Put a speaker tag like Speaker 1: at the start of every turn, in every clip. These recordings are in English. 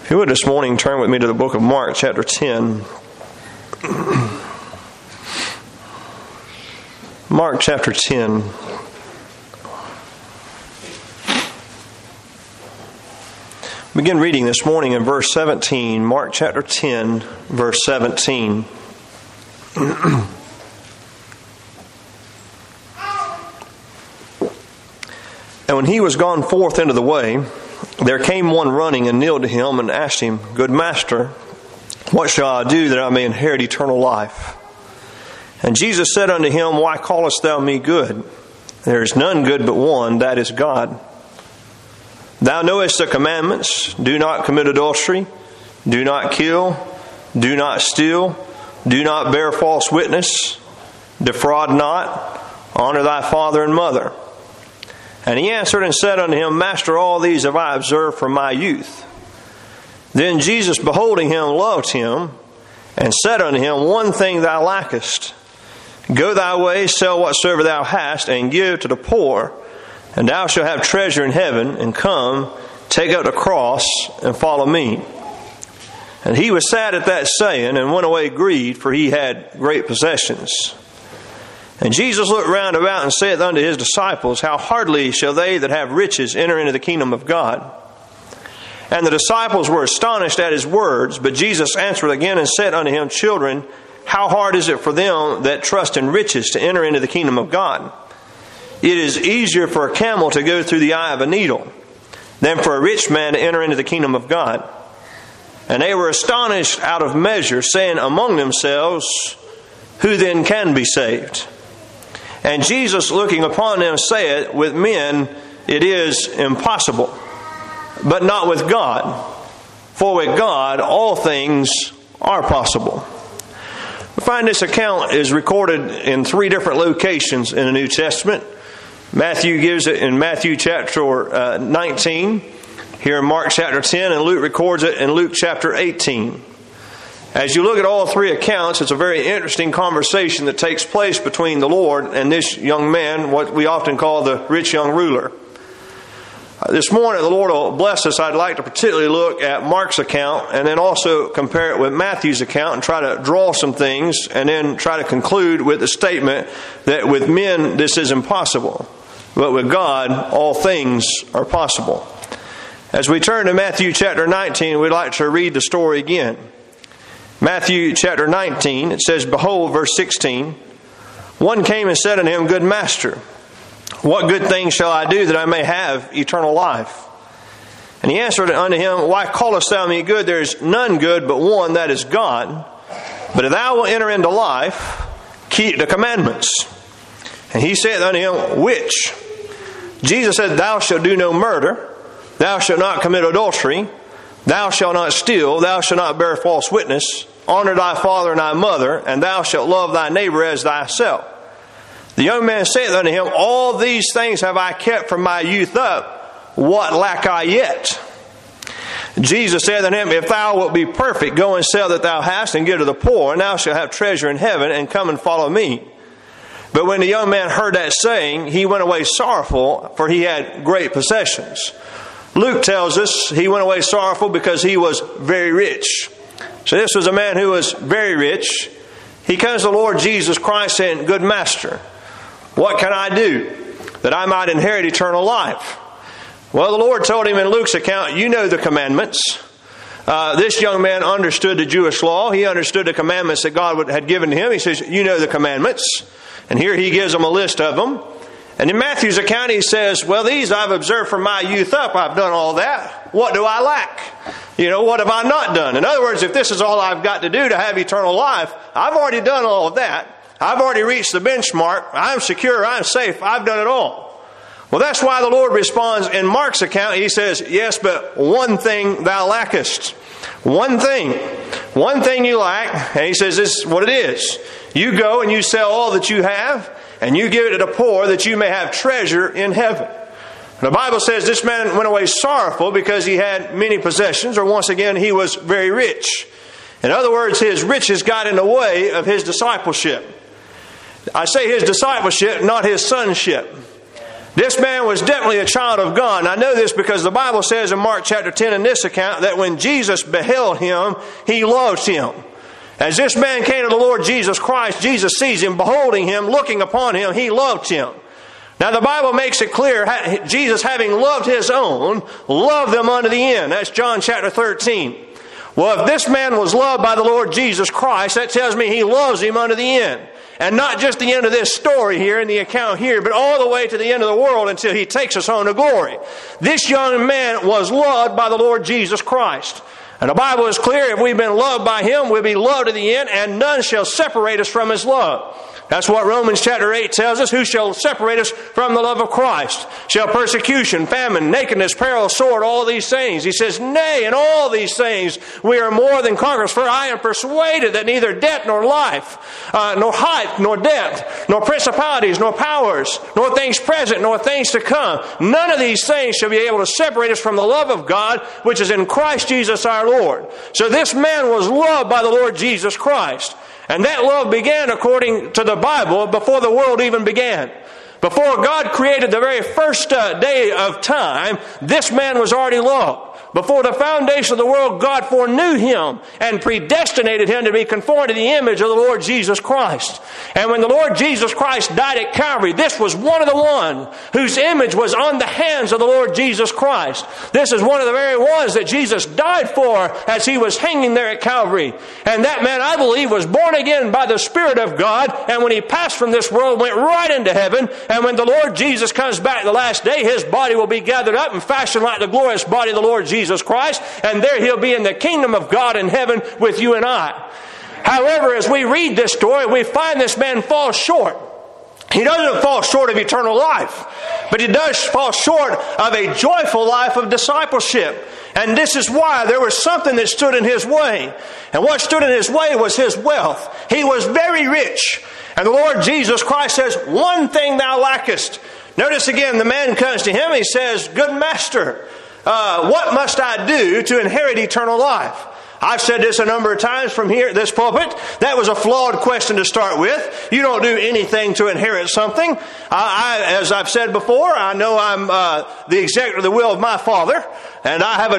Speaker 1: If you would this morning, turn with me to the book of Mark, chapter 10. Mark, chapter 10. Begin reading this morning in verse 17. Mark, chapter 10, verse 17. And when he was gone forth into the way, there came one running and kneeled to him and asked him, Good Master, what shall I do that I may inherit eternal life? And Jesus said unto him, Why callest thou me good? There is none good but one, that is God. Thou knowest the commandments, do not commit adultery, do not kill, do not steal, do not bear false witness, defraud not, honor thy father and mother. And he answered and said unto him, Master, all these have I observed from my youth. Then Jesus, beholding him, loved him, and said unto him, One thing thou lackest. Go thy way, sell whatsoever thou hast, and give to the poor, and thou shalt have treasure in heaven, and come, take up the cross, and follow me. And he was sad at that saying, and went away grieved, for he had great possessions. And Jesus looked round about and saith unto his disciples, How hardly shall they that have riches enter into the kingdom of God? And the disciples were astonished at his words. But Jesus answered again and said unto him, Children, how hard is it for them that trust in riches to enter into the kingdom of God? It is easier for a camel to go through the eye of a needle than for a rich man to enter into the kingdom of God. And they were astonished out of measure, saying among themselves, Who then can be saved? And Jesus, looking upon them, said, With men it is impossible, but not with God. For with God all things are possible. We find this account is recorded in 3 different locations in the New Testament. Matthew gives it in Matthew chapter 19, here in Mark chapter 10, and Luke records it in Luke chapter 18. As you look at all 3 accounts, it's a very interesting conversation that takes place between the Lord and this young man, what we often call the rich young ruler. This morning, the Lord will bless us. I'd like to particularly look at Mark's account and then also compare it with Matthew's account and try to draw some things and then try to conclude with the statement that with men this is impossible, but with God all things are possible. As we turn to Matthew chapter 19, we'd like to read the story again. Matthew chapter 19, it says, Behold, verse 16, One came and said unto him, Good Master, what good thing shall I do that I may have eternal life? And he answered unto him, Why callest thou me good? There is none good but one, that is God. But if thou wilt enter into life, keep the commandments. And he said unto him, Which? Jesus said, Thou shalt do no murder, thou shalt not commit adultery, thou shalt not steal, thou shalt not bear false witness, honor thy father and thy mother, and thou shalt love thy neighbor as thyself. The young man saith unto him, All these things have I kept from my youth up. What lack I yet? Jesus said unto him, If thou wilt be perfect, go and sell that thou hast, and give to the poor, and thou shalt have treasure in heaven, and come and follow me. But when the young man heard that saying, he went away sorrowful, for he had great possessions. Luke tells us he went away sorrowful because he was very rich. So this was a man who was very rich. He comes to the Lord Jesus Christ saying, Good Master, what can I do that I might inherit eternal life? Well, the Lord told him in Luke's account, You know the commandments. This young man understood the Jewish law. He understood the commandments that God had given to him. He says, You know the commandments. And here he gives them a list of them. And in Matthew's account, he says, Well, these I've observed from my youth up. I've done all that. What do I lack? What have I not done? In other words, if this is all I've got to do to have eternal life, I've already done all of that. I've already reached the benchmark. I'm secure. I'm safe. I've done it all. Well, that's why the Lord responds in Mark's account. He says, Yes, but one thing thou lackest. One thing. One thing you lack. And he says, This is what it is. You go and you sell all that you have, and you give it to the poor that you may have treasure in heaven. The Bible says this man went away sorrowful because he had many possessions, or once again, he was very rich. In other words, his riches got in the way of his discipleship. I say his discipleship, not his sonship. This man was definitely a child of God. And I know this because the Bible says in Mark chapter 10 in this account that when Jesus beheld him, he loved him. As this man came to the Lord Jesus Christ, Jesus sees him, beholding him, looking upon him, he loved him. Now the Bible makes it clear, Jesus having loved his own, loved them unto the end. That's John chapter 13. Well, if this man was loved by the Lord Jesus Christ, that tells me he loves him unto the end. And not just the end of this story here in the account here, but all the way to the end of the world until he takes us on to glory. This young man was loved by the Lord Jesus Christ. And the Bible is clear, if we've been loved by him, we'll be loved to the end, and none shall separate us from his love. That's what Romans chapter 8 tells us. Who shall separate us from the love of Christ? Shall persecution, famine, nakedness, peril, sword, all these things? He says, nay, in all these things we are more than conquerors. For I am persuaded that neither death nor life, nor height nor depth, nor principalities, nor powers, nor things present, nor things to come, none of these things shall be able to separate us from the love of God, which is in Christ Jesus our Lord. So this man was loved by the Lord Jesus Christ. And that love began, according to the Bible, before the world even began. Before God created the very first day of time, this man was already loved. Before the foundation of the world, God foreknew him and predestinated him to be conformed to the image of the Lord Jesus Christ. And when the Lord Jesus Christ died at Calvary, this was one of the ones whose image was on the hands of the Lord Jesus Christ. This is one of the very ones that Jesus died for as he was hanging there at Calvary. And that man, I believe, was born again by the Spirit of God. And when he passed from this world, went right into heaven. And when the Lord Jesus comes back the last day, his body will be gathered up and fashioned like the glorious body of the Lord Jesus Christ, and there he'll be in the kingdom of God in heaven with you and I. However, as we read this story, we find this man fall short. He doesn't fall short of eternal life, but he does fall short of a joyful life of discipleship. And this is why there was something that stood in his way. And what stood in his way was his wealth. He was very rich. And the Lord Jesus Christ says, one thing thou lackest. Notice again, the man comes to him, he says, good master, what must I do to inherit eternal life? I've said this a number of times from here at this pulpit. That was a flawed question to start with. You don't do anything to inherit something. As I've said before, I know I'm the executor of the will of my Father, and I have a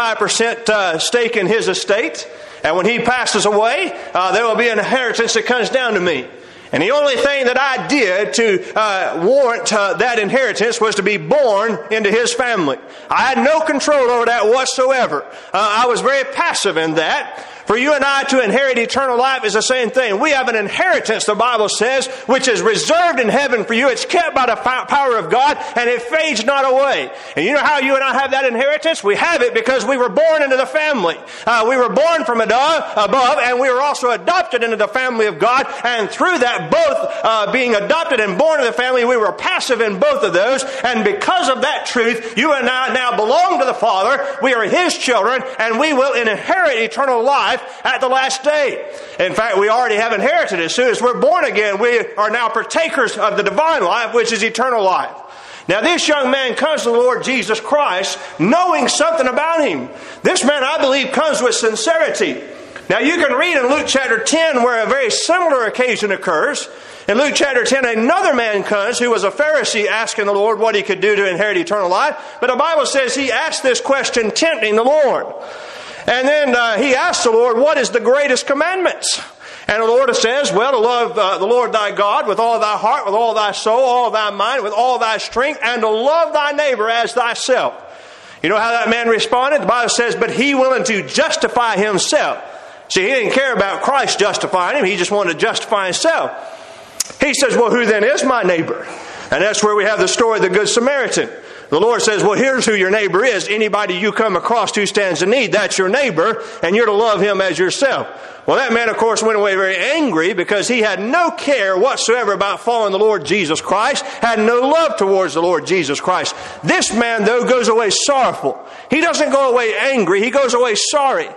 Speaker 1: 25% stake in his estate. And when he passes away, there will be an inheritance that comes down to me. And the only thing that I did to warrant that inheritance was to be born into his family. I had no control over that whatsoever. I was very passive in that. For you and I to inherit eternal life is the same thing. We have an inheritance, the Bible says, which is reserved in heaven for you. It's kept by the power of God, and it fades not away. And you know how you and I have that inheritance? We have it because we were born into the family. We were born from above, and we were also adopted into the family of God. And through that, both being adopted and born into the family, we were passive in both of those. And because of that truth, you and I now belong to the Father. We are His children, and we will inherit eternal life at the last day. In fact, we already have inherited it. As soon as we're born again, we are now partakers of the divine life, which is eternal life. Now, this young man comes to the Lord Jesus Christ knowing something about Him. This man, I believe, comes with sincerity. Now, you can read in Luke chapter 10 where a very similar occasion occurs. In Luke chapter 10, another man comes who was a Pharisee asking the Lord what he could do to inherit eternal life. But the Bible says he asked this question tempting the Lord. And then he asked the Lord, what is the greatest commandments? And the Lord says, well, to love the Lord thy God with all thy heart, with all thy soul, all thy mind, with all thy strength, and to love thy neighbor as thyself. You know how that man responded? The Bible says, but he willing to justify himself. See, he didn't care about Christ justifying him. He just wanted to justify himself. He says, well, who then is my neighbor? And that's where we have the story of the Good Samaritan. The Lord says, well, here's who your neighbor is. Anybody you come across who stands in need, that's your neighbor, and you're to love him as yourself. Well, that man, of course, went away very angry because he had no care whatsoever about following the Lord Jesus Christ, had no love towards the Lord Jesus Christ. This man, though, goes away sorrowful. He doesn't go away angry. He goes away sorry.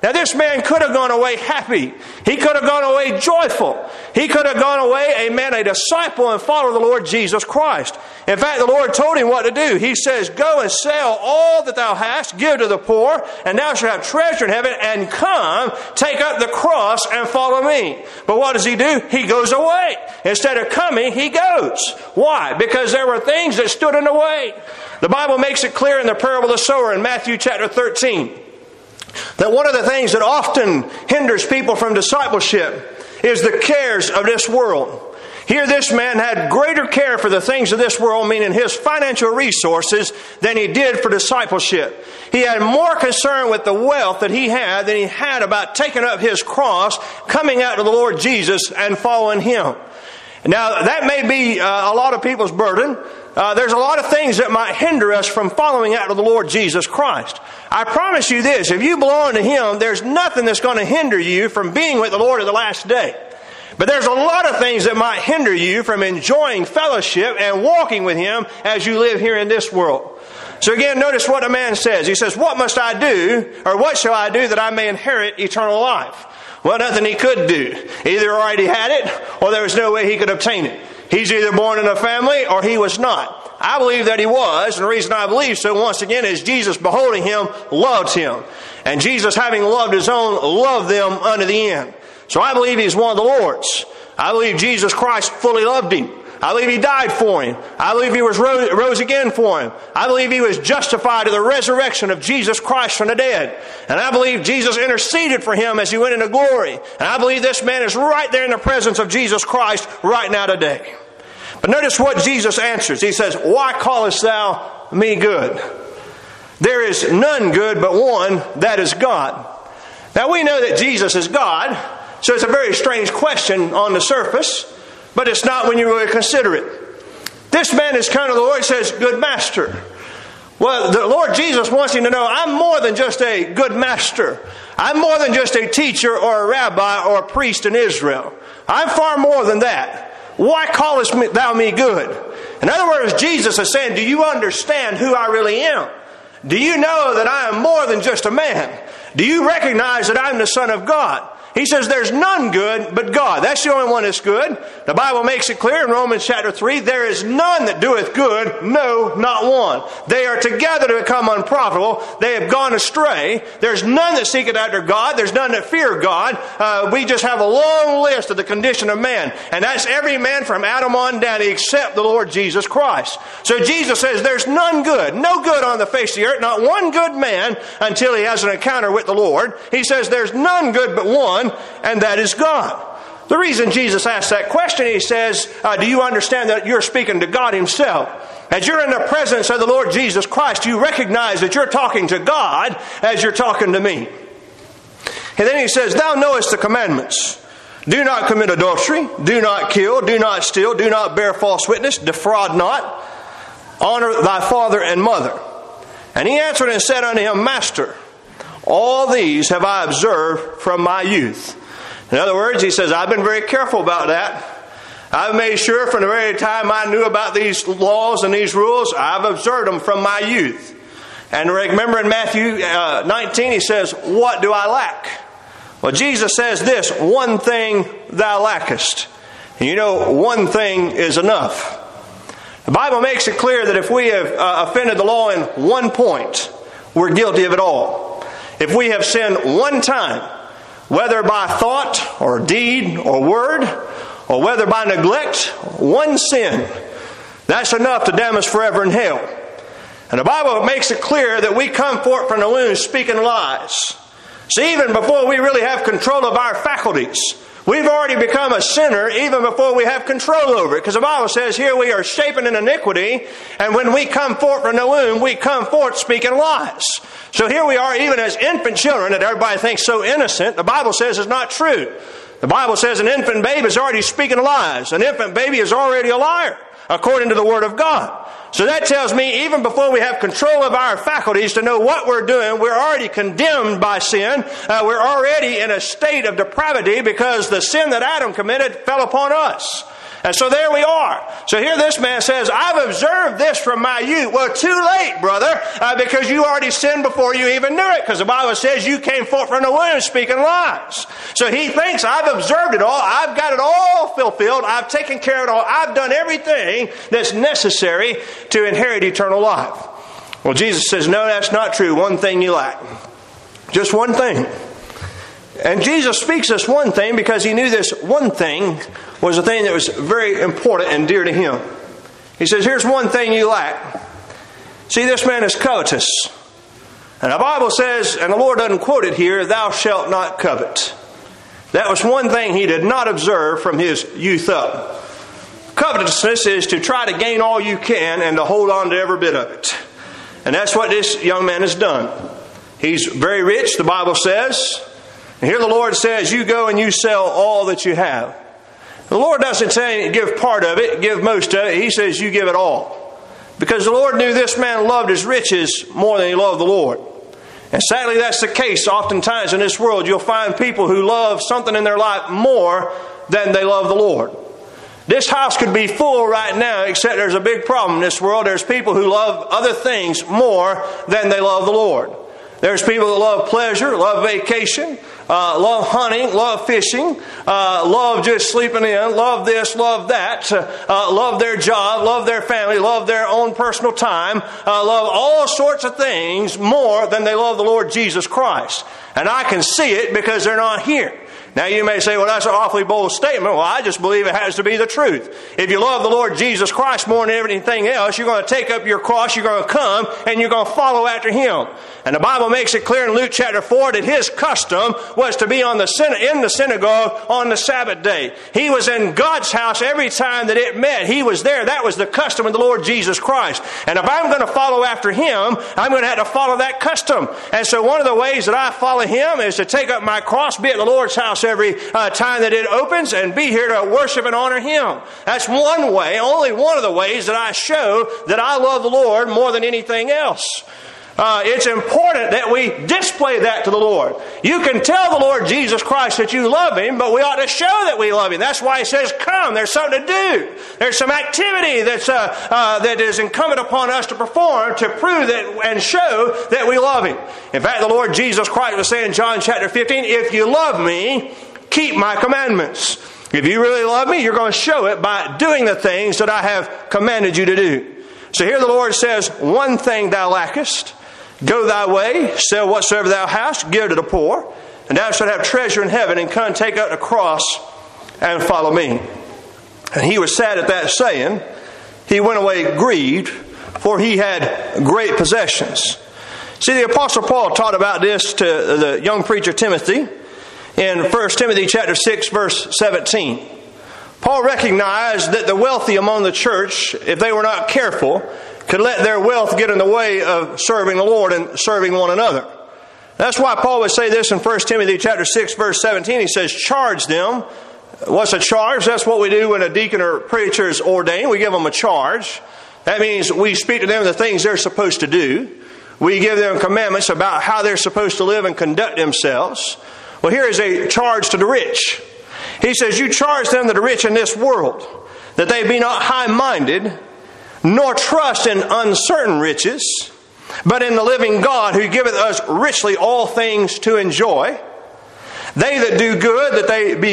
Speaker 1: Now this man could have gone away happy. He could have gone away joyful. He could have gone away, amen, a disciple and follower of the Lord Jesus Christ. In fact, the Lord told him what to do. He says, go and sell all that thou hast, give to the poor, and thou shalt have treasure in heaven, and come, take up the cross and follow me. But what does he do? He goes away. Instead of coming, he goes. Why? Because there were things that stood in the way. The Bible makes it clear in the parable of the sower in Matthew chapter 13 that one of the things that often hinders people from discipleship is the cares of this world. Here this man had greater care for the things of this world, meaning his financial resources, than he did for discipleship. He had more concern with the wealth that he had than he had about taking up his cross, coming out to the Lord Jesus and following Him. Now, that may be a lot of people's burden. There's a lot of things that might hinder us from following after the Lord Jesus Christ. I promise you this, if you belong to Him, there's nothing that's going to hinder you from being with the Lord at the last day. But there's a lot of things that might hinder you from enjoying fellowship and walking with Him as you live here in this world. So again, notice what the man says. He says, what must I do, or what shall I do that I may inherit eternal life? Well, nothing he could do. Either already had it, or there was no way he could obtain it. He's either born in a family, or he was not. I believe that he was, and the reason I believe so, once again, is Jesus, beholding him, loved him. And Jesus, having loved his own, loved them unto the end. So I believe he's one of the Lord's. I believe Jesus Christ fully loved him. I believe He died for him. I believe He rose again for him. I believe he was justified to the resurrection of Jesus Christ from the dead. And I believe Jesus interceded for him as he went into glory. And I believe this man is right there in the presence of Jesus Christ right now today. But notice what Jesus answers. He says, why callest thou me good? There is none good but one, that is God. Now we know that Jesus is God, so it's a very strange question on the surface. But it's not when you really consider it. This man is kind of the Lord says, good master. Well, the Lord Jesus wants him to know, I'm more than just a good master. I'm more than just a teacher or a rabbi or a priest in Israel. I'm far more than that. Why callest thou me good? In other words, Jesus is saying, do you understand who I really am? Do you know that I am more than just a man? Do you recognize that I'm the Son of God? He says there's none good but God. That's the only one that's good. The Bible makes it clear in Romans chapter 3, there is none that doeth good, no, not one. They are together to become unprofitable. They have gone astray. There's none that seeketh after God. There's none that fear God. We just have a long list of the condition of man. And that's every man from Adam on down except the Lord Jesus Christ. So Jesus says there's none good, no good on the face of the earth, not one good man until he has an encounter with the Lord. He says there's none good but one, and that is God. The reason Jesus asked that question, he says, do you understand that you're speaking to God Himself? As you're in the presence of the Lord Jesus Christ, you recognize that you're talking to God as you're talking to me. And then he says, thou knowest the commandments. Do not commit adultery, do not kill, do not steal, do not bear false witness, defraud not, honor thy father and mother. And he answered and said unto him, Master, all these have I observed from my youth. In other words, he says, I've been very careful about that. I've made sure from the very time I knew about these laws and these rules, I've observed them from my youth. And remember in Matthew 19, he says, what do I lack? Well, Jesus says this, one thing thou lackest. And you know, one thing is enough. The Bible makes it clear that if we have offended the law in one point, we're guilty of it all. If we have sinned one time, whether by thought or deed or word, or whether by neglect, one sin, that's enough to damn us forever in hell. And the Bible makes it clear that we come forth from the womb speaking lies. So even before we really have control of our faculties, we've already become a sinner even before we have control over it. Because the Bible says here we are shapen in iniquity, and when we come forth from the womb, we come forth speaking lies. So here we are even as infant children that everybody thinks so innocent. The Bible says is not true. The Bible says an infant baby is already speaking lies. An infant baby is already a liar. according to the Word of God. So that tells me even before we have control of our faculties to know what we're doing, we're already condemned by sin. We're already in a state of depravity because the sin that Adam committed fell upon us. And so there we are. So here this man says, I've observed this from my youth. Well, too late, brother, because you already sinned before you even knew it, because the Bible says you came forth from the womb speaking lies. So he thinks, I've observed it all. I've got it all fulfilled. I've taken care of it all. I've done everything that's necessary to inherit eternal life. Well, Jesus says, no, that's not true. One thing you lack. Just one thing. And Jesus speaks this one thing because he knew this one thing was a thing that was very important and dear to him. He says, here's one thing you lack. See, this man is covetous. And the Bible says, and the Lord doesn't quote it here, thou shalt not covet. That was one thing he did not observe from his youth up. Covetousness is to try to gain all you can and to hold on to every bit of it. And that's what this young man has done. He's very rich, the Bible says. And here the Lord says, you go and you sell all that you have. The Lord doesn't say give part of it, give most of it. He says you give it all. Because the Lord knew this man loved his riches more than he loved the Lord. And sadly that's the case. Oftentimes in this world you'll find people who love something in their life more than they love the Lord. This house could be full right now, except there's a big problem in this world. There's people who love other things more than they love the Lord. There's people that love pleasure, love vacation, love hunting, love fishing, love just sleeping in, love this, love that, love their job, love their family, love their own personal time, love all sorts of things more than they love the Lord Jesus Christ. And I can see it because they're not here. Now you may say, well, that's an awfully bold statement. Well, I just believe it has to be the truth. If you love the Lord Jesus Christ more than everything else, you're going to take up your cross, you're going to come, and you're going to follow after Him. And the Bible makes it clear in Luke chapter 4 that His custom was to be in the synagogue on the Sabbath day. He was in God's house every time that it met. He was there. That was the custom of the Lord Jesus Christ. And if I'm going to follow after Him, I'm going to have to follow that custom. And so one of the ways that I follow Him is to take up my cross, be at the Lord's house every time that it opens, and be here to worship and honor Him. That's one way, only one of the ways that I show that I love the Lord more than anything else. It's important that we display that to the Lord. You can tell the Lord Jesus Christ that you love Him, but we ought to show that we love Him. That's why He says, come, there's something to do. There's some activity that is incumbent upon us to perform to prove that and show that we love Him. In fact, the Lord Jesus Christ was saying in John chapter 15, if you love me, keep my commandments. If you really love me, you're going to show it by doing the things that I have commanded you to do. So here the Lord says, one thing thou lackest, go thy way, sell whatsoever thou hast, give to the poor, and thou shalt have treasure in heaven, and come take up the cross and follow me. And he was sad at that saying. He went away grieved, for he had great possessions. See, the Apostle Paul taught about this to the young preacher Timothy in 1 Timothy chapter 6, verse 17. Paul recognized that the wealthy among the church, if they were not careful, could let their wealth get in the way of serving the Lord and serving one another. That's why Paul would say this in 1 Timothy chapter 6, verse 17. He says, charge them. What's a charge? That's what we do when a deacon or preacher is ordained. We give them a charge. That means we speak to them the things they're supposed to do. We give them commandments about how they're supposed to live and conduct themselves. Well, here is a charge to the rich. He says, you charge them that are rich in this world, that they be not high-minded, nor trust in uncertain riches, but in the living God who giveth us richly all things to enjoy. They that do good, that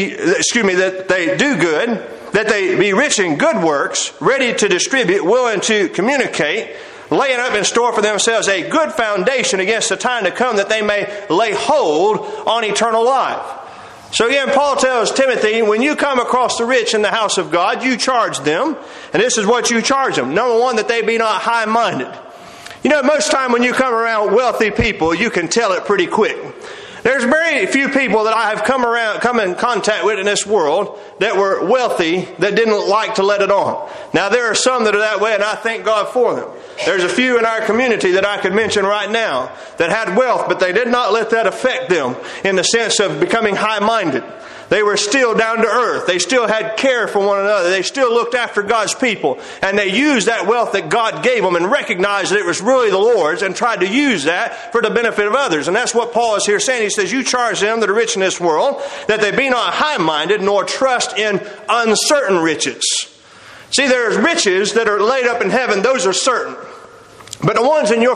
Speaker 1: they be rich in good works, ready to distribute, willing to communicate, laying up in store for themselves a good foundation against the time to come, that they may lay hold on eternal life. So again, Paul tells Timothy, when you come across the rich in the house of God, you charge them. And this is what you charge them. Number one, that they be not high-minded. You know, most time when you come around wealthy people, you can tell it pretty quick. There's very few people that I have come in contact with in this world that were wealthy that didn't like to let it on. Now, there are some that are that way, and I thank God for them. There's a few in our community that I could mention right now that had wealth, but they did not let that affect them in the sense of becoming high-minded. They were still down to earth. They still had care for one another. They still looked after God's people. And they used that wealth that God gave them and recognized that it was really the Lord's and tried to use that for the benefit of others. And that's what Paul is here saying. He says, you charge them that are rich in this world, that they be not high-minded, nor trust in uncertain riches. See, there's riches that are laid up in heaven. Those are certain. But the ones in your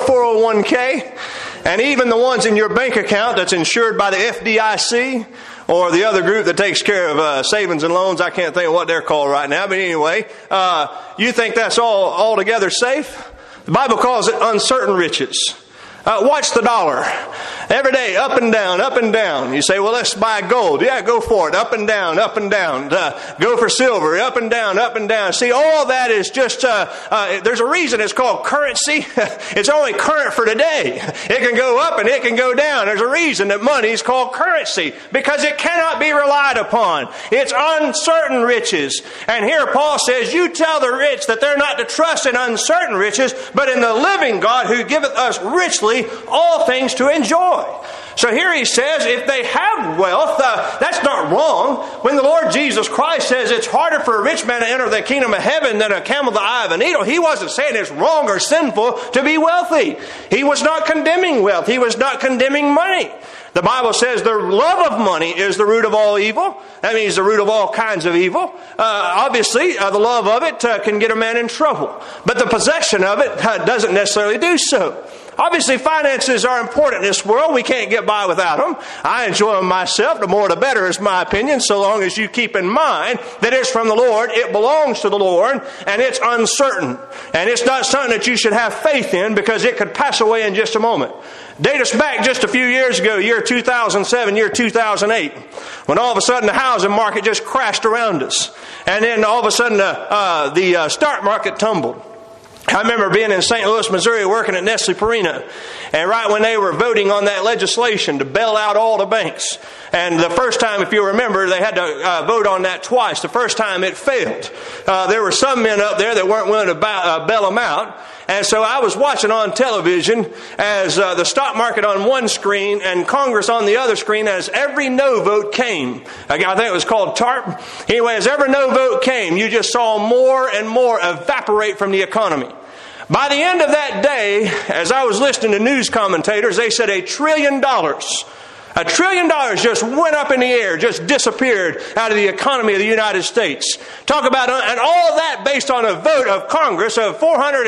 Speaker 1: 401k, and even the ones in your bank account that's insured by the FDIC, or the other group that takes care of savings and loans, I can't think of what they're called right now, but anyway, you think that's all altogether safe? The Bible calls it uncertain riches. Watch the dollar. Every day, up and down, up and down. You say, well, let's buy gold. Yeah, go for it. Up and down, up and down. Go for silver. Up and down, up and down. See, all that is just, there's a reason it's called currency. It's only current for today. It can go up and it can go down. There's a reason that money is called currency, because it cannot be relied upon. It's uncertain riches. And here Paul says, you tell the rich that they're not to trust in uncertain riches, but in the living God who giveth us richly all things to enjoy. So here he says, if they have wealth, that's not wrong. When the Lord Jesus Christ says it's harder for a rich man to enter the kingdom of heaven than a camel the eye of a needle, he wasn't saying it's wrong or sinful to be wealthy. He was not condemning wealth. He was not condemning money. The Bible says the love of money is the root of all evil. That means the root of all kinds of evil. Obviously, the love of it can get a man in trouble. But the possession of it doesn't necessarily do so. Obviously, finances are important in this world. We can't get by without them. I enjoy them myself. The more the better is my opinion, so long as you keep in mind that it's from the Lord, it belongs to the Lord, and it's uncertain. And it's not something that you should have faith in, because it could pass away in just a moment. Date us back just a few years ago, year 2007, year 2008, when all of a sudden the housing market just crashed around us. And then all of a sudden the stock market tumbled. I remember being in St. Louis, Missouri, working at Nestle Purina. And right when they were voting on that legislation to bail out all the banks. And the first time, if you remember, they had to vote on that twice. The first time it failed. There were some men up there that weren't willing to bail them out. And so I was watching on television as the stock market on one screen and Congress on the other screen as every no vote came. I think it was called TARP. Anyway, as every no vote came, you just saw more and more evaporate from the economy. By the end of that day, as I was listening to news commentators, they said $1 trillion. $1 trillion just went up in the air, just disappeared out of the economy of the United States. Talk about, and all of that based on a vote of Congress of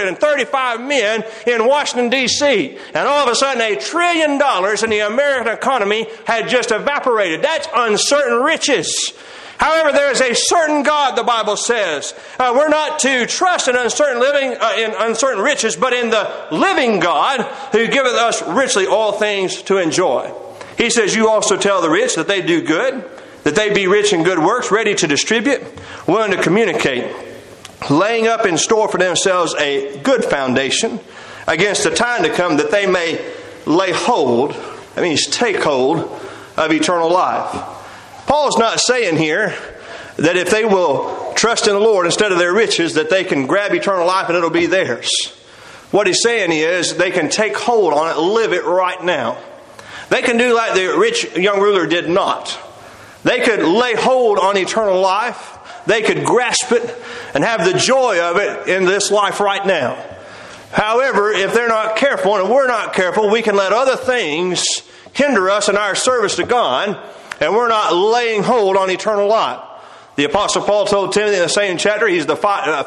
Speaker 1: 435 men in Washington, D.C. And all of a sudden, $1 trillion in the American economy had just evaporated. That's uncertain riches. However, there is a certain God, the Bible says. We're not to trust in uncertain living, in uncertain riches, but in the living God who giveth us richly all things to enjoy. He says, you also tell the rich that they do good, that they be rich in good works, ready to distribute, willing to communicate, laying up in store for themselves a good foundation against the time to come, that they may lay hold, that means take hold, of eternal life. Paul's not saying here that if they will trust in the Lord instead of their riches, that they can grab eternal life and it'll be theirs. What he's saying is they can take hold on it, live it right now. They can do like the rich young ruler did not. They could lay hold on eternal life. They could grasp it and have the joy of it in this life right now. However, if they're not careful, and we're not careful, we can let other things hinder us in our service to God, and we're not laying hold on eternal life. The Apostle Paul told Timothy in the same chapter, he's the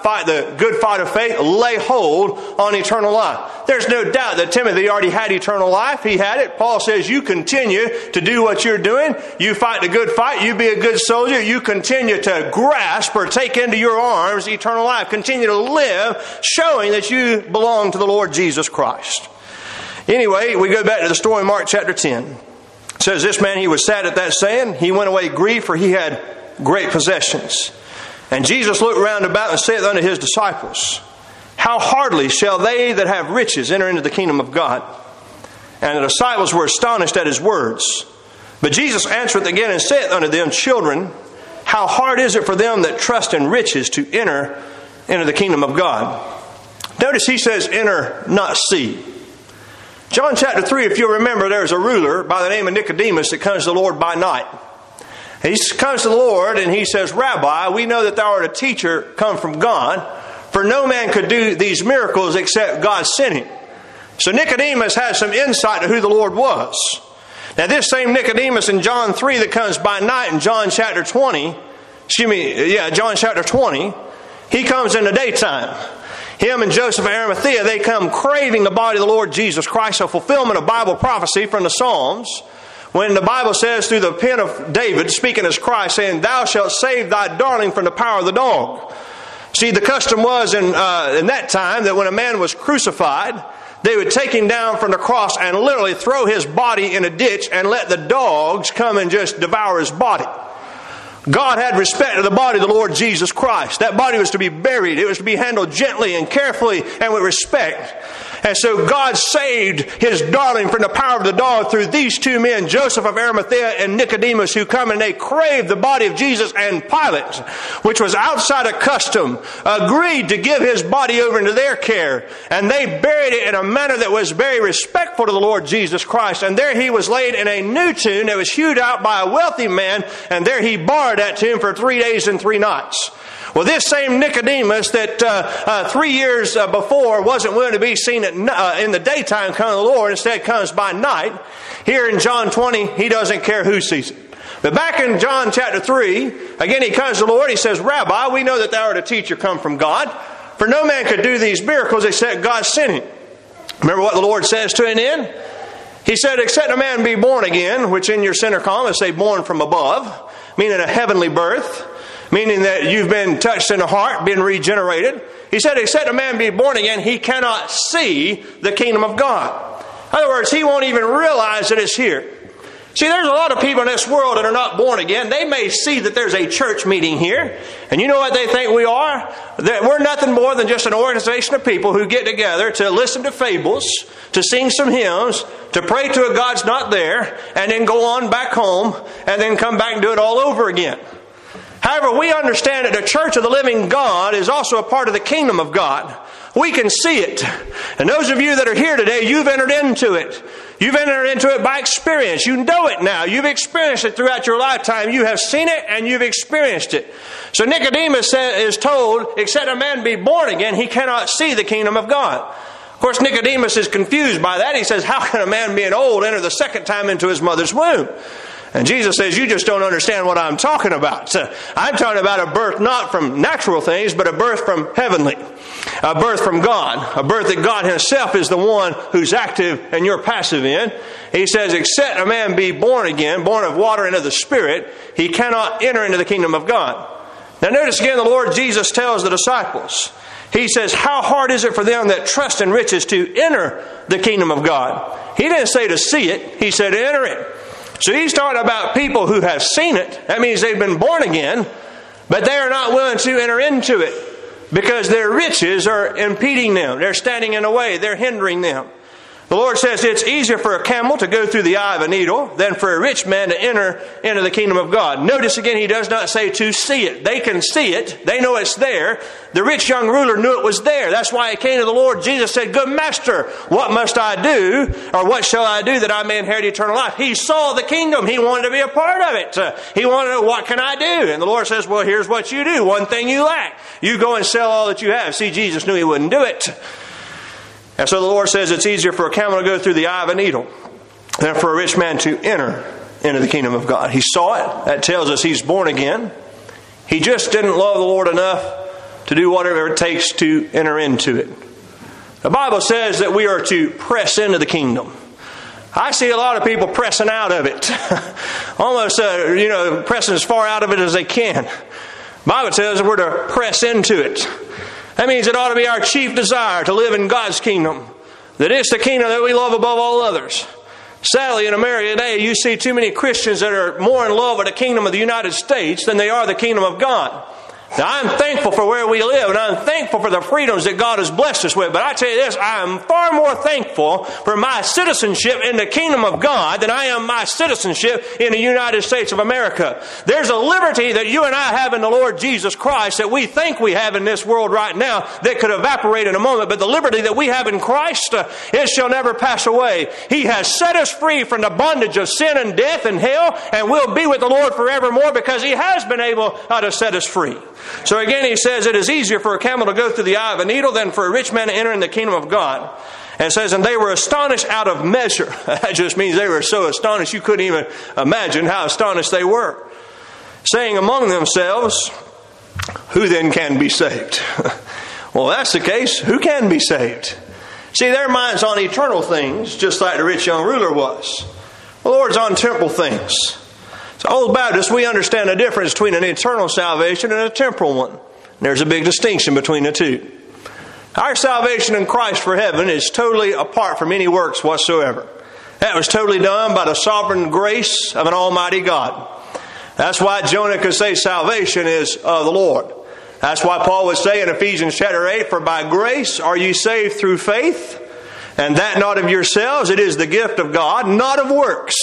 Speaker 1: good fight of faith, lay hold on eternal life. There's no doubt that Timothy already had eternal life. He had it. Paul says, you continue to do what you're doing. You fight the good fight. You be a good soldier. You continue to grasp or take into your arms eternal life. Continue to live, showing that you belong to the Lord Jesus Christ. Anyway, we go back to the story in Mark chapter 10. It says, this man, he was sad at that saying. He went away grieved, for he had great possessions. And Jesus looked round about and saith unto his disciples, how hardly shall they that have riches enter into the kingdom of God? And the disciples were astonished at his words. But Jesus answereth again and saith unto them, children, how hard is it for them that trust in riches to enter into the kingdom of God? Notice he says, enter, not see. John chapter 3, if you remember, there's a ruler by the name of Nicodemus that comes to the Lord by night. He comes to the Lord and he says, Rabbi, we know that thou art a teacher come from God, for no man could do these miracles except God sent him. So Nicodemus has some insight to who the Lord was. Now this same Nicodemus in John 3 that comes by night in John chapter 20, John chapter 20, he comes in the daytime. Him and Joseph of Arimathea, they come craving the body of the Lord Jesus Christ, a fulfillment of Bible prophecy from the Psalms, when the Bible says through the pen of David, speaking as Christ, saying, Thou shalt save thy darling from the power of the dog. See, the custom was in that time that when a man was crucified, they would take him down from the cross and literally throw his body in a ditch and let the dogs come and just devour his body. God had respect to the body of the Lord Jesus Christ. That body was to be buried. It was to be handled gently and carefully and with respect. And so God saved His darling from the power of the dog through these two men, Joseph of Arimathea and Nicodemus, who come and they crave the body of Jesus, and Pilate, which was outside of custom, agreed to give his body over into their care. And they buried it in a manner that was very respectful to the Lord Jesus Christ. And there he was laid in a new tomb that was hewed out by a wealthy man, and there he barred that tomb for 3 days and 3 nights. Well, this same Nicodemus that 3 years before wasn't willing to be seen in the daytime come to the Lord, instead comes by night. Here in John 20, he doesn't care who sees it. But back in John chapter 3, again he comes to the Lord, he says, Rabbi, we know that thou art a teacher come from God, for no man could do these miracles except God sent him. Remember what the Lord says to him then? He said, except a man be born again, which in your center column is say born from above, meaning a heavenly birth, meaning that you've been touched in the heart, been regenerated. He said, except a man be born again, he cannot see the kingdom of God. In other words, he won't even realize that it's here. See, there's a lot of people in this world that are not born again. They may see that there's a church meeting here, and you know what they think we are? That we're nothing more than just an organization of people who get together to listen to fables, to sing some hymns, to pray to a God's not there, and then go on back home, and then come back and do it all over again. However, we understand that the church of the living God is also a part of the kingdom of God. We can see it. And those of you that are here today, you've entered into it. You've entered into it by experience. You know it now. You've experienced it throughout your lifetime. You have seen it and you've experienced it. So Nicodemus is told, except a man be born again, he cannot see the kingdom of God. Of course, Nicodemus is confused by that. He says, how can a man being old enter the second time into his mother's womb? And Jesus says, you just don't understand what I'm talking about. I'm talking about a birth not from natural things, but a birth from heavenly. A birth from God. A birth that God Himself is the one who's active and you're passive in. He says, except a man be born again, born of water and of the Spirit, he cannot enter into the kingdom of God. Now notice again, the Lord Jesus tells the disciples, He says, how hard is it for them that trust in riches to enter the kingdom of God? He didn't say to see it. He said enter it. So He's talking about people who have seen it. That means they've been born again, but they are not willing to enter into it because their riches are impeding them. They're standing in the way. They're hindering them. The Lord says it's easier for a camel to go through the eye of a needle than for a rich man to enter into the kingdom of God. Notice again, He does not say to see it. They can see it. They know it's there. The rich young ruler knew it was there. That's why he came to the Lord. Jesus said, good master, what must I do? Or what shall I do that I may inherit eternal life? He saw the kingdom. He wanted to be a part of it. He wanted to know, what can I do? And the Lord says, well, here's what you do. One thing you lack. You go and sell all that you have. See, Jesus knew He wouldn't do it. And so the Lord says it's easier for a camel to go through the eye of a needle than for a rich man to enter into the kingdom of God. He saw it. That tells us he's born again. He just didn't love the Lord enough to do whatever it takes to enter into it. The Bible says that we are to press into the kingdom. I see a lot of people pressing out of it. Almost, pressing as far out of it as they can. The Bible tells us we're to press into it. That means it ought to be our chief desire to live in God's kingdom. That it's the kingdom that we love above all others. Sadly, in America today, you see too many Christians that are more in love with the kingdom of the United States than they are the kingdom of God. Now, I'm thankful for where we live, and I'm thankful for the freedoms that God has blessed us with. But I tell you this, I am far more thankful thankful for my citizenship in the kingdom of God than I am my citizenship in the United States of America. There's a liberty that you and I have in the Lord Jesus Christ that we think we have in this world right now that could evaporate in a moment. But the liberty that we have in Christ, it shall never pass away. He has set us free from the bondage of sin and death and hell, and we'll be with the Lord forevermore because He has been able to set us free. So again, he says it is easier for a camel to go through the eye of a needle than for a rich man to enter in the kingdom of God. And it says, and they were astonished out of measure. That just means they were so astonished you couldn't even imagine how astonished they were. Saying among themselves, who then can be saved? Well, that's the case. Who can be saved? See, their mind's on eternal things, just like the rich young ruler was. The Lord's on temporal things. So, Old Baptists, we understand the difference between an eternal salvation and a temporal one. There's a big distinction between the two. Our salvation in Christ for heaven is totally apart from any works whatsoever. That was totally done by the sovereign grace of an almighty God. That's why Jonah could say salvation is of the Lord. That's why Paul would say in Ephesians chapter 8, for by grace are you saved through faith, and that not of yourselves, it is the gift of God, not of works,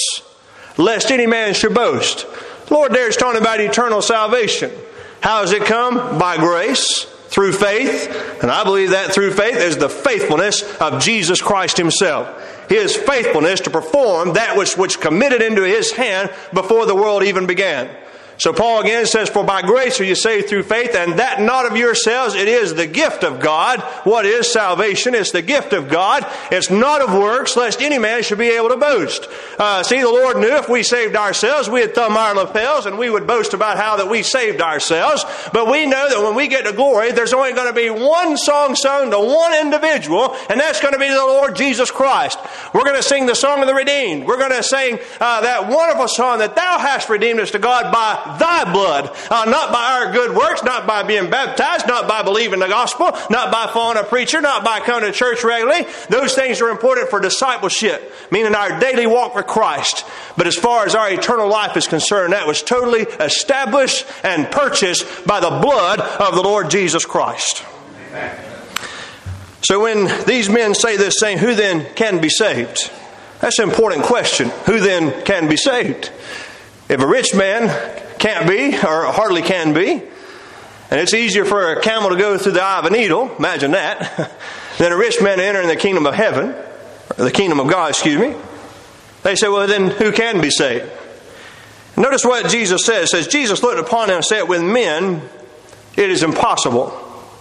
Speaker 1: lest any man should boast. The Lord there is talking about eternal salvation. How does it come? By grace, through faith. And I believe that through faith is the faithfulness of Jesus Christ Himself. His faithfulness to perform that which committed into His hand before the world even began. So Paul again says, for by grace are you saved through faith, and that not of yourselves, it is the gift of God. What is salvation? It's the gift of God. It's not of works, lest any man should be able to boast. See, the Lord knew if we saved ourselves, we'd thumb our lapels, and we would boast about how that we saved ourselves. But we know that when we get to glory, there's only going to be one song sung to one individual, and that's going to be the Lord Jesus Christ. We're going to sing the song of the redeemed. We're going to sing that wonderful song that Thou hast redeemed us to God by Thy blood, not by our good works, not by being baptized, not by believing the gospel, not by following a preacher, not by coming to church regularly. Those things are important for discipleship, meaning our daily walk with Christ. But as far as our eternal life is concerned, that was totally established and purchased by the blood of the Lord Jesus Christ. Amen. So when these men say this, saying, who then can be saved? That's an important question. Who then can be saved? If a rich man can't be, or hardly can be, and it's easier for a camel to go through the eye of a needle, imagine that, than a rich man to enter in the kingdom of heaven, or the kingdom of God, they say, well, then who can be saved? Notice what Jesus says. It says, Jesus looked upon them and said, with men it is impossible.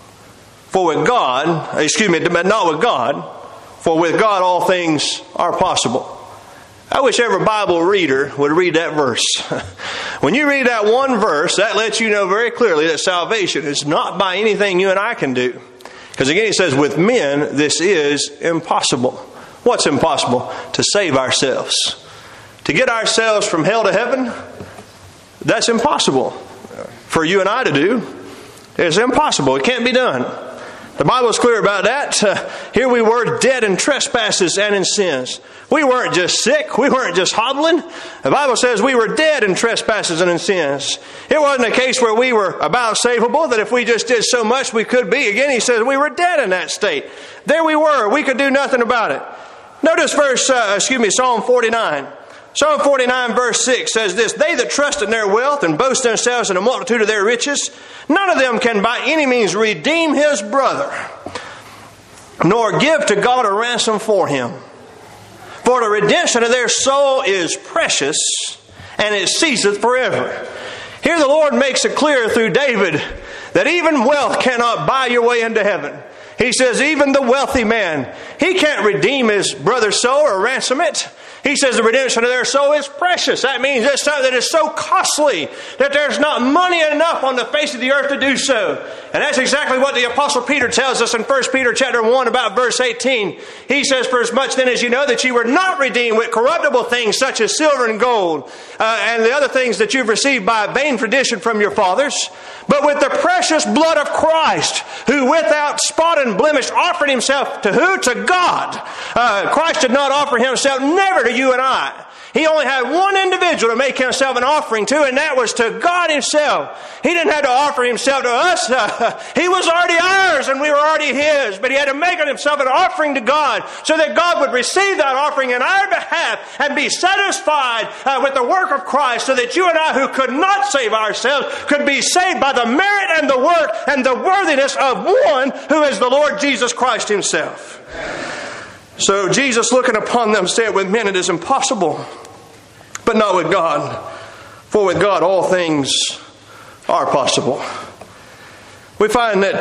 Speaker 1: For with God, but not with God, for with God all things are possible. I wish every Bible reader would read that verse. When you read that one verse, that lets you know very clearly that salvation is not by anything you and I can do. Because again, He says, with men, this is impossible. What's impossible? To save ourselves. To get ourselves from hell to heaven, that's impossible for you and I to do. It's impossible. It can't be done. The Bible is clear about that. Here we were dead in trespasses and in sins. We weren't just sick. We weren't just hobbling. The Bible says we were dead in trespasses and in sins. It wasn't a case where we were about savable, that if we just did so much we could be. Again, He says we were dead in that state. There we were. We could do nothing about it. Notice Psalm 49. Psalm 49 verse 6 says this, they that trust in their wealth and boast themselves in the multitude of their riches, none of them can by any means redeem his brother, nor give to God a ransom for him. For the redemption of their soul is precious, and it ceaseth forever. Here the Lord makes it clear through David that even wealth cannot buy your way into heaven. He says even the wealthy man, he can't redeem his brother's soul or ransom it. He says the redemption of their soul is precious. That means it's something that is so costly that there's not money enough on the face of the earth to do so. And that's exactly what the Apostle Peter tells us in 1 Peter chapter 1 about verse 18. He says, for as much then as you know that you were not redeemed with corruptible things such as silver and gold, and the other things that you've received by vain tradition from your fathers, but with the precious blood of Christ, who without spot and blemish offered Himself to who? To God. Christ did not offer Himself never to you and I. He only had one individual to make himself an offering to, and that was to God himself. He didn't have to offer himself to us. He was already ours and we were already his. But he had to make himself an offering to God so that God would receive that offering in our behalf and be satisfied with the work of Christ, so that you and I, who could not save ourselves, could be saved by the merit and the work and the worthiness of one who is the Lord Jesus Christ himself. So Jesus, looking upon them, said, with men it is impossible, but not with God. For with God all things are possible. We find that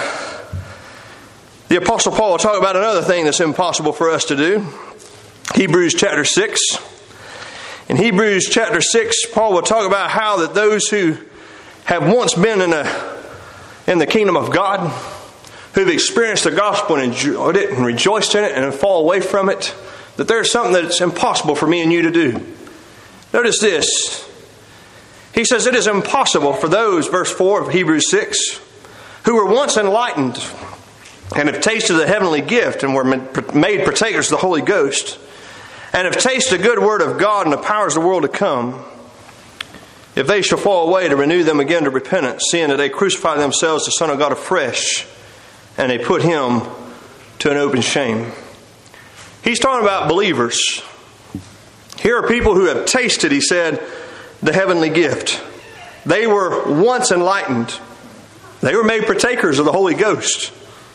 Speaker 1: the Apostle Paul will talk about another thing that's impossible for us to do. Hebrews chapter 6. In Hebrews chapter 6, Paul will talk about how that those who have once been in the kingdom of God, who've experienced the gospel and enjoyed it and rejoiced in it and fall away from it, that there's something that's impossible for me and you to do. Notice this. He says it is impossible for those, verse 4 of Hebrews 6, who were once enlightened and have tasted the heavenly gift and were made partakers of the Holy Ghost, and have tasted the good word of God and the powers of the world to come, if they shall fall away, to renew them again to repentance, seeing that they crucify themselves the Son of God afresh, and they put him to an open shame. He's talking about believers. Here are people who have tasted, he said, the heavenly gift. They were once enlightened. They were made partakers of the Holy Ghost.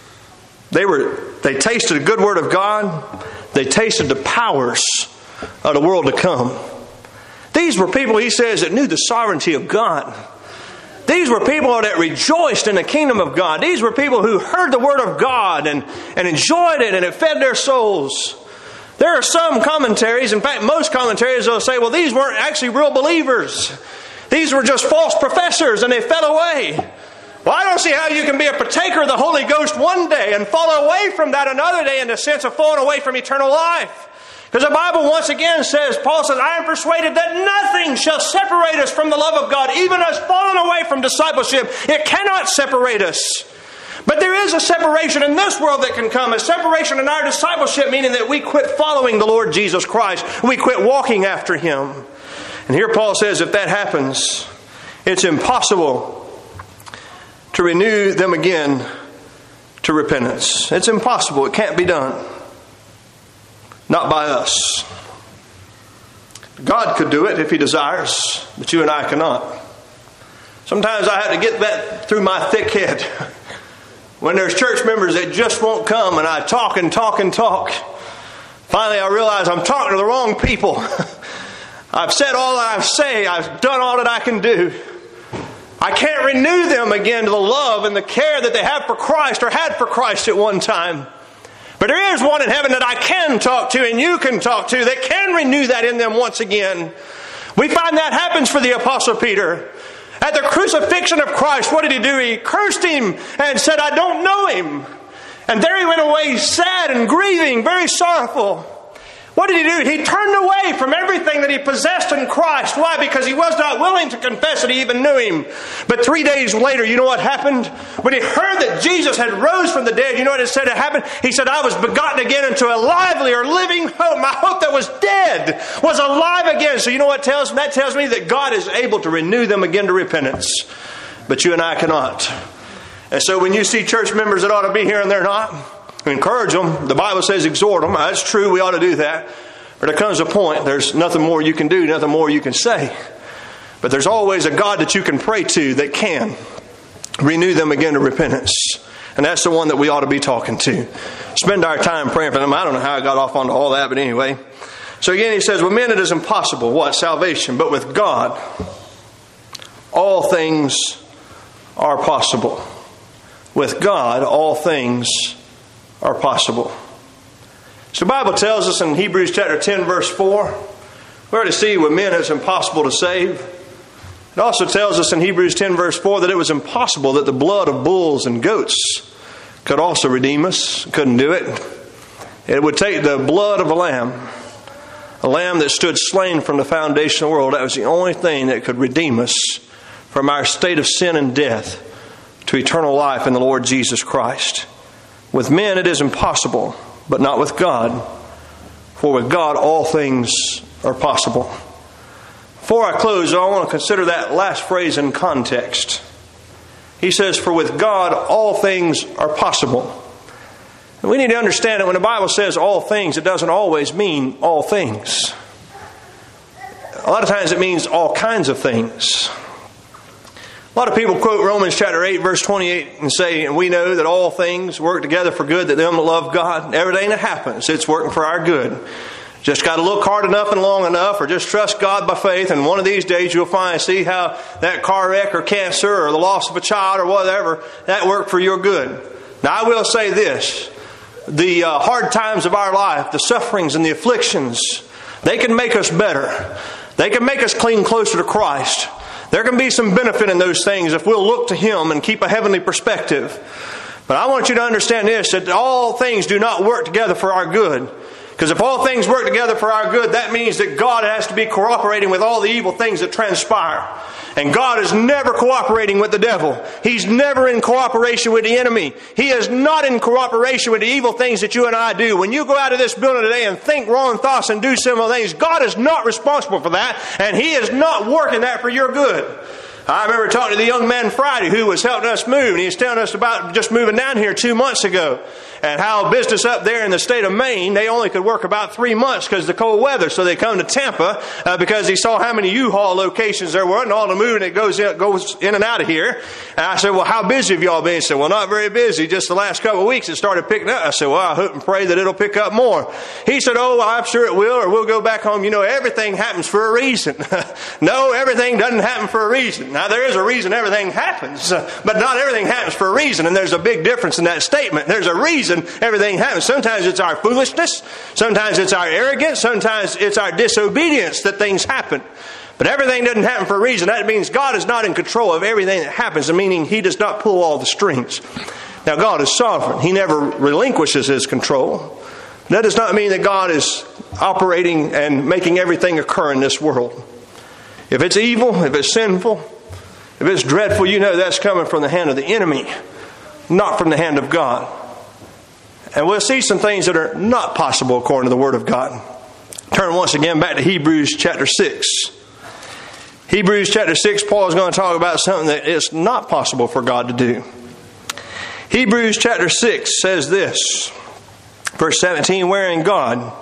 Speaker 1: They tasted the good word of God. They tasted the powers of the world to come. These were people, he says, that knew the sovereignty of God. These were people that rejoiced in the kingdom of God. These were people who heard the word of God and enjoyed it, and it fed their souls. There are some commentaries, in fact most commentaries, will say, well, these weren't actually real believers. These were just false professors and they fell away. Well, I don't see how you can be a partaker of the Holy Ghost one day and fall away from that another day, in the sense of falling away from eternal life. Because the Bible once again says, Paul says, I am persuaded that nothing shall separate us from the love of God, even us falling away from discipleship. It cannot separate us. But there is a separation in this world that can come, a separation in our discipleship, meaning that we quit following the Lord Jesus Christ. We quit walking after him. And here Paul says, if that happens, it's impossible to renew them again to repentance. It's impossible. It can't be done. Not by us. God could do it if he desires, but you and I cannot. Sometimes I have to get that through my thick head. When there's church members that just won't come, and I talk and talk and talk. Finally I realize I'm talking to the wrong people. I've said all that I've say. I've done all that I can do. I can't renew them again to the love and the care that they have for Christ or had for Christ at one time. But there is one in heaven that I can talk to and you can talk to that can renew that in them once again. We find that happens for the Apostle Peter. At the crucifixion of Christ, what did he do? He cursed him and said, I don't know him. And there he went away sad and grieving, very sorrowful. What did he do? He turned away from everything that he possessed in Christ. Why? Because he was not willing to confess that he even knew him. But 3 days later, you know what happened? When he heard that Jesus had rose from the dead, you know what it said happened? He said, I was begotten again into a lively or living hope. My hope that was dead was alive again. So you know what tells me? That tells me that God is able to renew them again to repentance. But you and I cannot. And so when you see church members that ought to be here and they're not, encourage them. The Bible says exhort them. That's true. We ought to do that. But there comes a point, there's nothing more you can do, nothing more you can say. But there's always a God that you can pray to that can renew them again to repentance. And that's the one that we ought to be talking to. Spend our time praying for them. I don't know how I got off onto all that, but anyway. So again, he says, with men it is impossible. What? Salvation. But with God, all things are possible. With God, all things are possible. So the Bible tells us in Hebrews chapter 10 verse 4, we're to see with men it's impossible to save. It also tells us in Hebrews 10 verse 4 that it was impossible that the blood of bulls and goats could also redeem us. Couldn't do it. It would take the blood of a lamb that stood slain from the foundation of the world. That was the only thing that could redeem us from our state of sin and death to eternal life in the Lord Jesus Christ. With men it is impossible, but not with God. For with God all things are possible. Before I close, I want to consider that last phrase in context. He says, for with God all things are possible. And we need to understand that when the Bible says all things, it doesn't always mean all things. A lot of times it means all kinds of things. A lot of people quote Romans chapter 8, verse 28 and say, and we know that all things work together for good, that them that love God. Everything that happens, it's working for our good. Just got to look hard enough and long enough, or just trust God by faith, and one of these days you'll see how that car wreck or cancer or the loss of a child or whatever, that worked for your good. Now I will say this, the hard times of our life, the sufferings and the afflictions, they can make us better. They can make us cling closer to Christ. There can be some benefit in those things if we'll look to Him and keep a heavenly perspective. But I want you to understand this, that all things do not work together for our good. Because if all things work together for our good, that means that God has to be cooperating with all the evil things that transpire. And God is never cooperating with the devil. He's never in cooperation with the enemy. He is not in cooperation with the evil things that you and I do. When you go out of this building today and think wrong thoughts and do similar things, God is not responsible for that, and He is not working that for your good. I remember talking to the young man Friday who was helping us move, and he was telling us about just moving down here 2 months ago, and how business up there in the state of Maine, they only could work about 3 months because of the cold weather. So they come to Tampa because he saw how many U-Haul locations there were and all the moving that goes in and out of here. And I said, well, how busy have y'all been? He said, well, not very busy. Just the last couple of weeks it started picking up. I said, well, I hope and pray that it'll pick up more. He said, oh, well, I'm sure it will, or we'll go back home. You know, everything happens for a reason. No, everything doesn't happen for a reason. Now, there is a reason everything happens, but not everything happens for a reason. And there's a big difference in that statement. There's a reason everything happens. Sometimes it's our foolishness. Sometimes it's our arrogance. Sometimes it's our disobedience that things happen. But everything doesn't happen for a reason. That means God is not in control of everything that happens, meaning He does not pull all the strings. Now, God is sovereign. He never relinquishes His control. That does not mean that God is operating and making everything occur in this world. If it's evil, if it's sinful, if it's dreadful, you know that's coming from the hand of the enemy, not from the hand of God. And we'll see some things that are not possible according to the Word of God. Turn once again back to Hebrews chapter 6. Hebrews chapter 6, Paul is going to talk about something that is not possible for God to do. Hebrews chapter 6 says this, verse 17, wherein God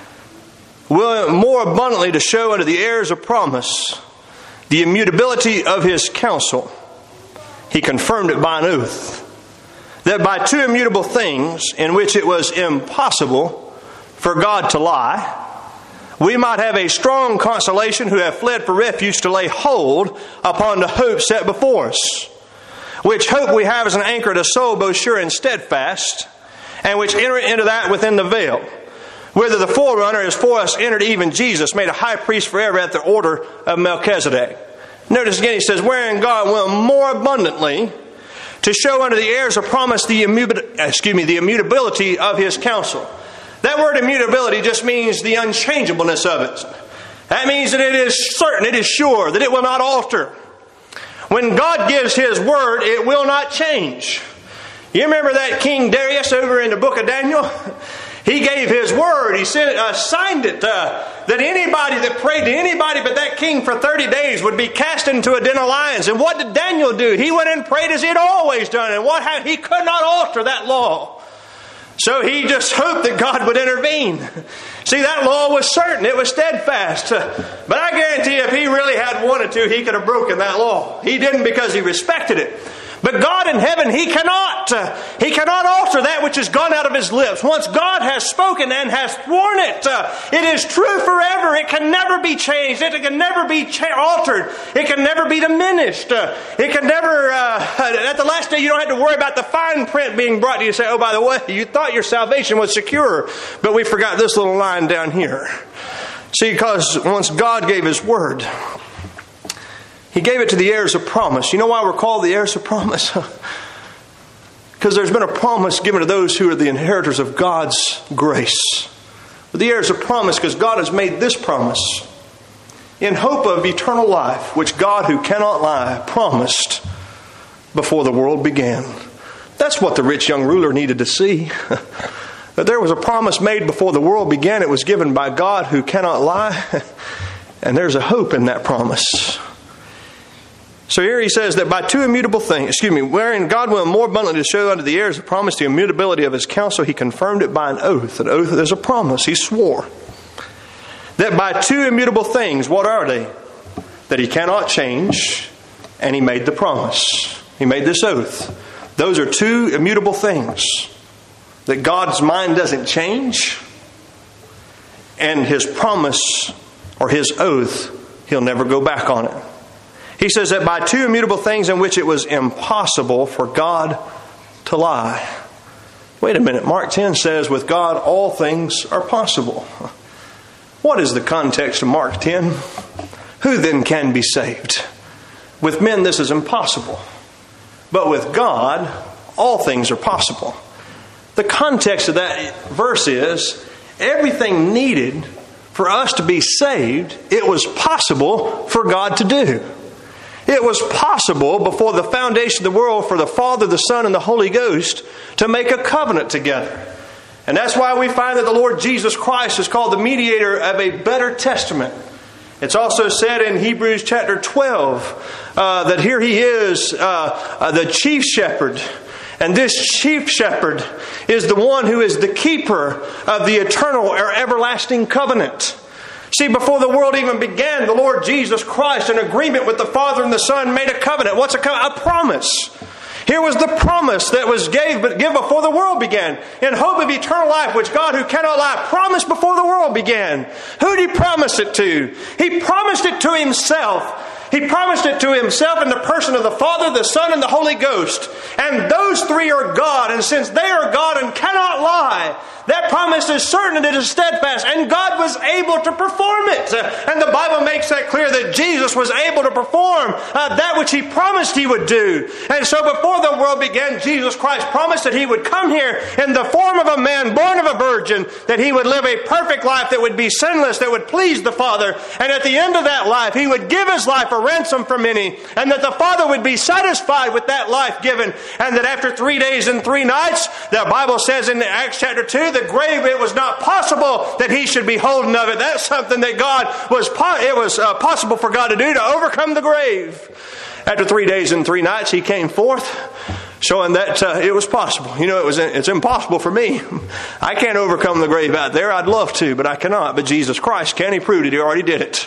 Speaker 1: will more abundantly to show unto the heirs of promise the immutability of His counsel, He confirmed it by an oath, that by two immutable things in which it was impossible for God to lie, we might have a strong consolation who have fled for refuge to lay hold upon the hope set before us, which hope we have as an anchor to soul both sure and steadfast, and which enter into that within the veil, whither the forerunner is for us entered, even Jesus, made a high priest forever at the order of Melchizedek. Notice again, he says, wherein God will more abundantly to show unto the heirs of promise the immutability of His counsel. That word immutability just means the unchangeableness of it. That means that it is certain, it is sure, that it will not alter. When God gives His word, it will not change. You remember that King Darius over in the book of Daniel? He gave His word. He signed it that anybody that prayed to anybody but that king for 30 days would be cast into a den of lions. And what did Daniel do? He went and prayed as he had always done. And he could not alter that law. So he just hoped that God would intervene. See, that law was certain. It was steadfast. But I guarantee you, if he really had wanted to, he could have broken that law. He didn't because he respected it. But God in heaven, He cannot alter that which has gone out of His lips. Once God has spoken and has sworn it, it is true forever. It can never be changed. It can never be altered. It can never be diminished. It can never, at the last day, you don't have to worry about the fine print being brought to you. Say, oh, by the way, you thought your salvation was secure, but we forgot this little line down here. See, because once God gave His word, He gave it to the heirs of promise. You know why we're called the heirs of promise? Because there's been a promise given to those who are the inheritors of God's grace. We're the heirs of promise because God has made this promise in hope of eternal life, which God, who cannot lie, promised before the world began. That's what the rich young ruler needed to see. that there was a promise made before the world began. It was given by God who cannot lie. And there's a hope in that promise. So here he says that by two immutable things, wherein God will more abundantly show unto the heirs the promise, the immutability of his counsel, he confirmed it by an oath. An oath is a promise. He swore that by two immutable things, what are they? That he cannot change, and he made the promise. He made this oath. Those are two immutable things. That God's mind doesn't change, and his promise or his oath, he'll never go back on it. He says that by two immutable things in which it was impossible for God to lie. Wait a minute, Mark 10 says with God all things are possible. What is the context of Mark 10? Who then can be saved? With men this is impossible. But with God, all things are possible. The context of that verse is everything needed for us to be saved, it was possible for God to do. It was possible before the foundation of the world for the Father, the Son, and the Holy Ghost to make a covenant together. And that's why we find that the Lord Jesus Christ is called the mediator of a better testament. It's also said in Hebrews chapter 12 that here he is, the chief shepherd. And this chief shepherd is the one who is the keeper of the eternal or everlasting covenant. See, before the world even began, the Lord Jesus Christ, in agreement with the Father and the Son, made a covenant. What's a covenant? A promise. Here was the promise that was given before the world began, in hope of eternal life, which God who cannot lie promised before the world began. Who did he promise it to? He promised it to himself. He promised it to himself in the person of the Father, the Son, and the Holy Ghost. And those three are God. And since they are God and cannot lie, that promise is certain and it is steadfast. And God was able to perform it. And the Bible makes that clear that Jesus was able to perform that which he promised he would do. And so before the world began, Jesus Christ promised that he would come here in the form of a man born of a virgin, that he would live a perfect life that would be sinless, that would please the Father. And at the end of that life, he would give his life a ransom for many, and that the Father would be satisfied with that life given, and that after 3 days and 3 nights, the Bible says in Acts chapter 2, the grave, it was not possible that he should be holden of it. That's something that it was possible for God to do, to overcome the grave. After 3 days and 3 nights, he came forth, showing that it was possible. You know, it's impossible for me. I can't overcome the grave out there. I'd love to, but I cannot. But Jesus Christ can. He proved it. He already did it.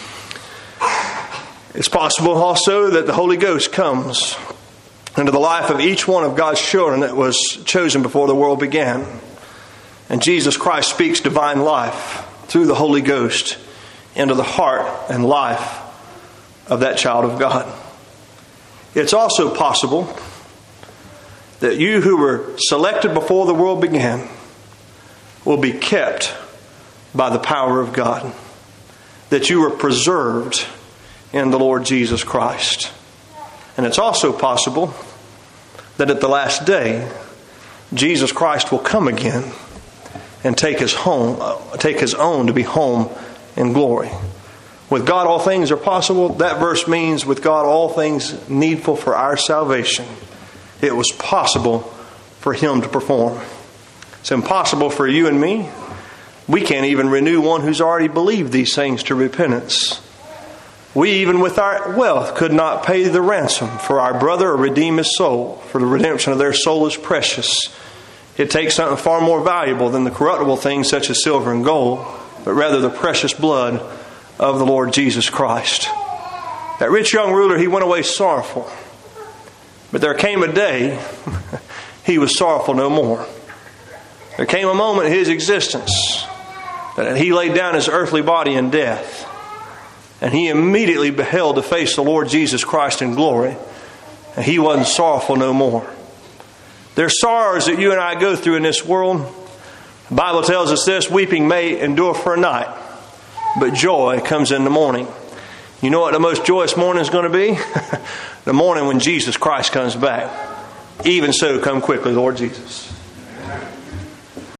Speaker 1: It's possible also that the Holy Ghost comes into the life of each one of God's children that was chosen before the world began. And Jesus Christ speaks divine life through the Holy Ghost into the heart and life of that child of God. It's also possible that you who were selected before the world began will be kept by the power of God. That you were preserved in the Lord Jesus Christ. And it's also possible that at the last day, Jesus Christ will come again and take his own to be home in glory. With God all things are possible. That verse means with God all things needful for our salvation. It was possible for him to perform. It's impossible for you and me. We can't even renew one who's already believed these things to repentance. We, even with our wealth, could not pay the ransom for our brother or redeem his soul. For the redemption of their soul is precious. It takes something far more valuable than the corruptible things such as silver and gold, but rather the precious blood of the Lord Jesus Christ. That rich young ruler, he went away sorrowful. But there came a day he was sorrowful no more. There came a moment in his existence that he laid down his earthly body in death. And he immediately beheld to face the Lord Jesus Christ in glory. And he wasn't sorrowful no more. There's sorrows that you and I go through in this world. The Bible tells us this: weeping may endure for a night, but joy comes in the morning. You know what the most joyous morning is going to be? The morning when Jesus Christ comes back. Even so, come quickly, Lord Jesus.